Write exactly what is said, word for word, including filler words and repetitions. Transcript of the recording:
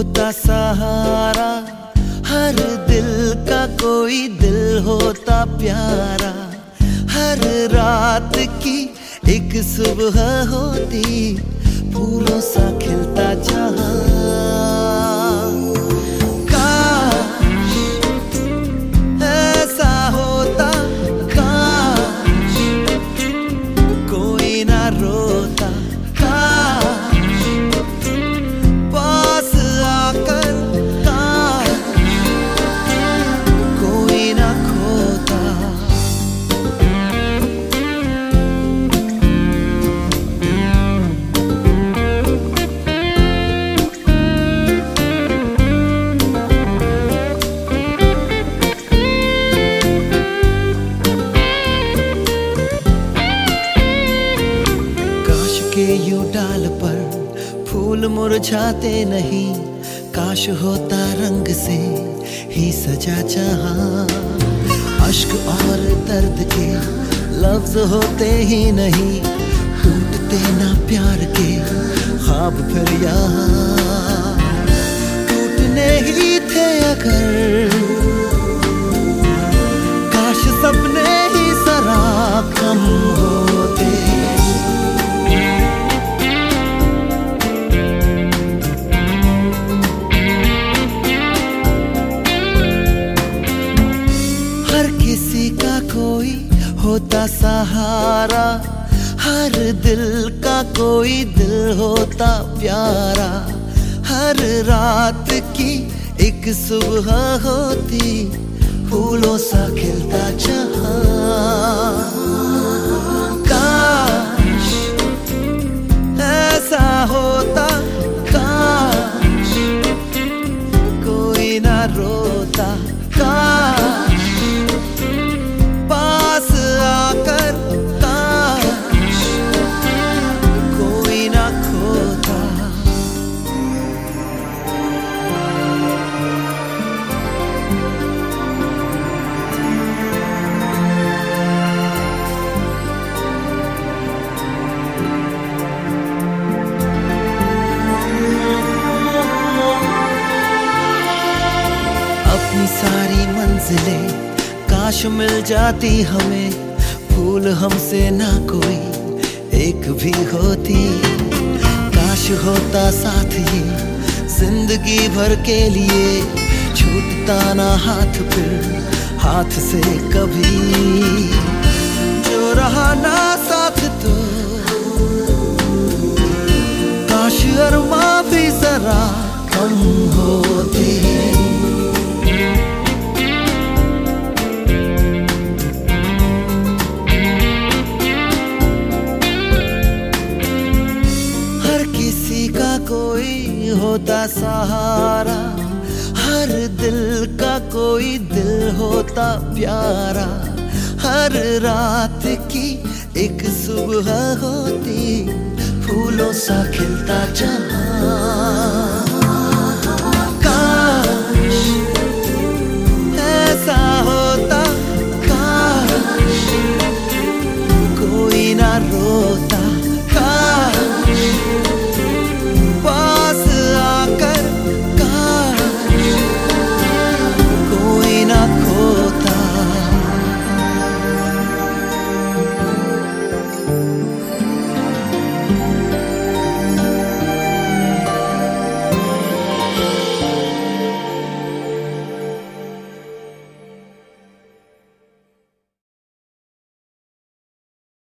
होता सहारा हर दिल का, कोई दिल होता प्यारा। हर रात की एक सुबह होती, फूलों सा खिलता जहां। काश ऐसा होता, काश कोई ना रोता, काश पास आकर काश कोई ना खोता। के यूं डाल पर फूल मुरझाते नहीं, काश होता रंग से ही सजा जहां। अश्क और दर्द के लफ्ज होते ही नहीं, टूटते ना प्यार के ख्वाब फिर यहाँ। टूटने ही थे अगर, काश सपने ही जरा कम होते। किसी का कोई होता सहारा, हर दिल का कोई दिल होता प्यारा। हर रात की एक सुबह होती, फूलों सा खिलता जहां। काश ऐसा होता, काश कोई ना रोता, काश पास आकर काश कोई ना खोता। अपनी सारी मंजिलें काश मिल जाती हमें, फूल हमसे ना कोई एक भी होती। काश होता साथ ये जिंदगी भर के लिए, छूटता ना हाथ फिर हाथ से कभी। जो रहा ना साथ तो काश अरमा भी जरा कम होते। कोई होता सहारा, हर दिल का कोई दिल होता प्यारा। हर रात की एक सुबह होती, फूलों सा खिलता जहां।